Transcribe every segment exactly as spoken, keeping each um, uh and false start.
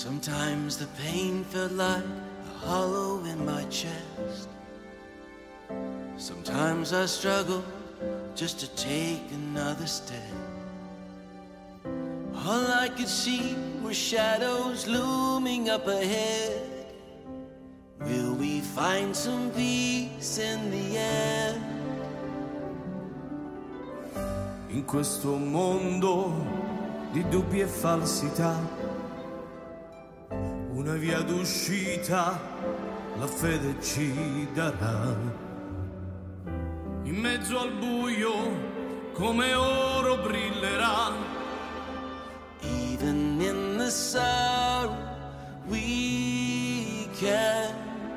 Sometimes the pain felt like a hollow in my chest. Sometimes I struggled just to take another step. All I could see were shadows looming up ahead. Will we find some peace in the end? In questo mondo di dubbi e falsità, una via d'uscita la fede ci darà. In mezzo al buio come oro brillerà. Even in the sorrow we can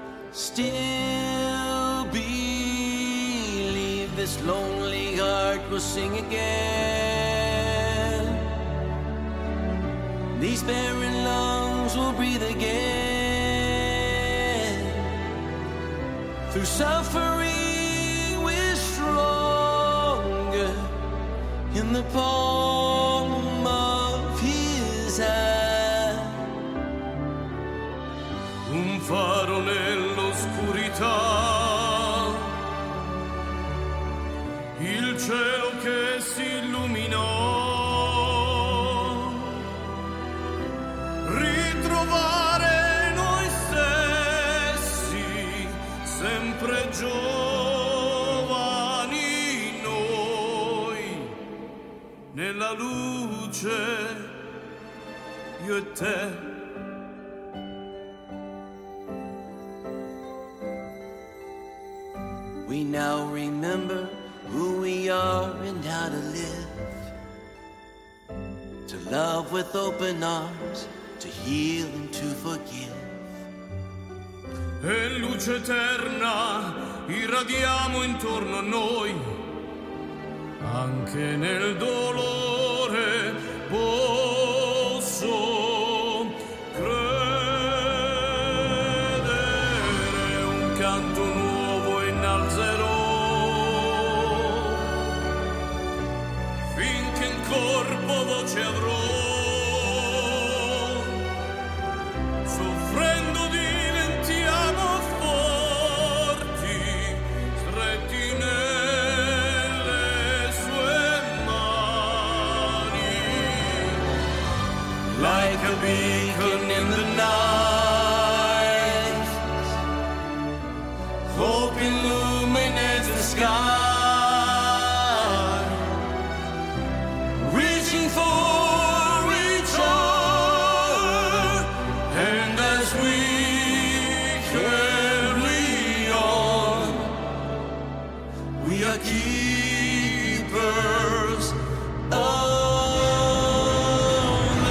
still believe. This lonely heart will sing again. These barren lungs will breathe again. Through suffering we're stronger. In the palm of his hand. Un faro nell'oscurità. Il cielo che si illuminò, ritrovare noi stessi, sempre giovani noi, nella luce, io e te. We now remember who we are and how to live. To love with open arms, to heal and to forgive. E luce eterna irradiamo intorno a noi, anche nel dolore posso credere. Un canto nuovo innalzerò, finché in corpo voce avrò. Soffrendo diventiamo forti, stretti nelle sue mani. Like a beacon in the night, hope illuminates the sky. Reaching for each other, and as we carry on, we are keepers of the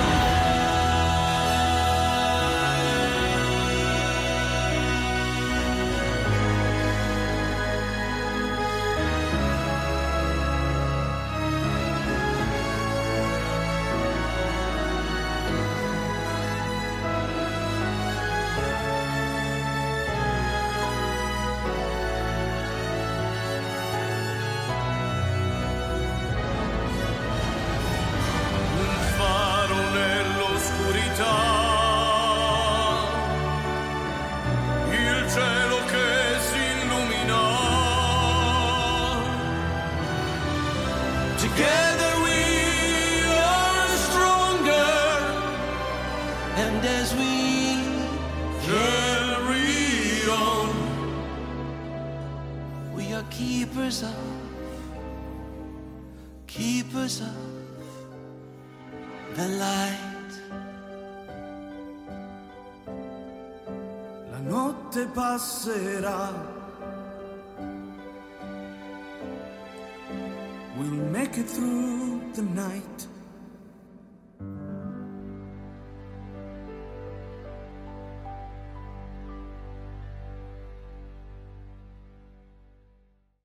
Un faro nell'oscurità, il cielo che si illumina. Together we are stronger, and as we Carry on. we are keepers of, keepers of the light. La notte passerà, we'll make it through the night.